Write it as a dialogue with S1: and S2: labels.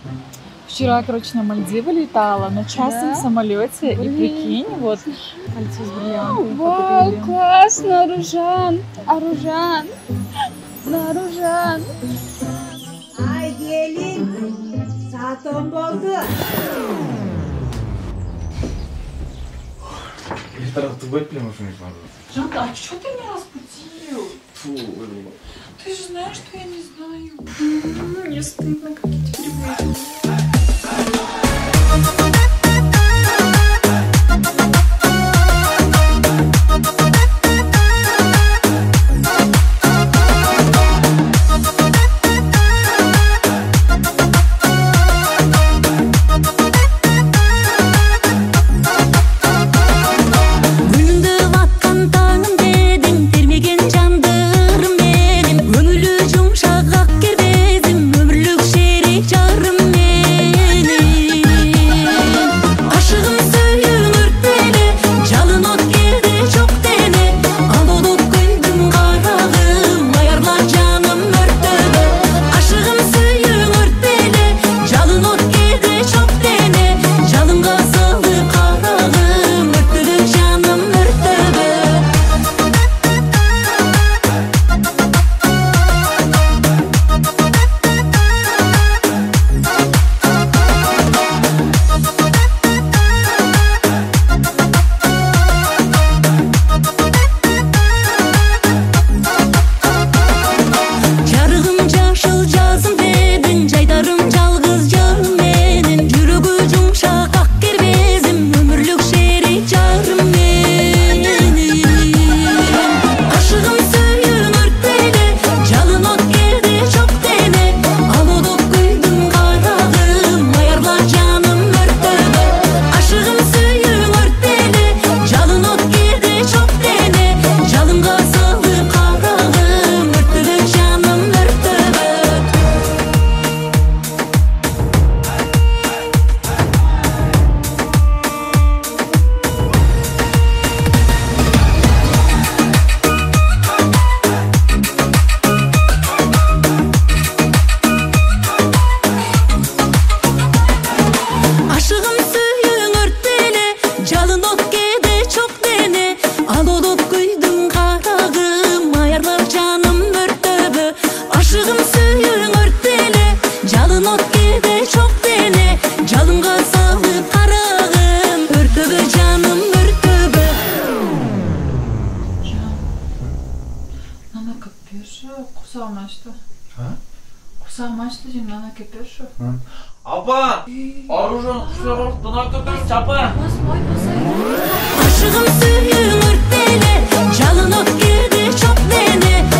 S1: Вчера, короче, на Мальдивы летала на частном самолете, и прикинь, вот кольцо с бриллиантами.
S2: Вау, классно, Аружан, Аружан.
S3: Ay gelin, saat 10 oldu.
S4: Эльдар, ты выпьем уже не надо.
S1: Жанка, а что ты меня разбудил?
S4: Фу, вырвало.
S1: Ты же знаешь, что я не знаю. Мне стыдно, как я теперь выйду.
S4: Апа! Аружан құшақ алып дұна көпес чапа!
S5: Aşığım suyun örtele, calın ot girdi çok dene.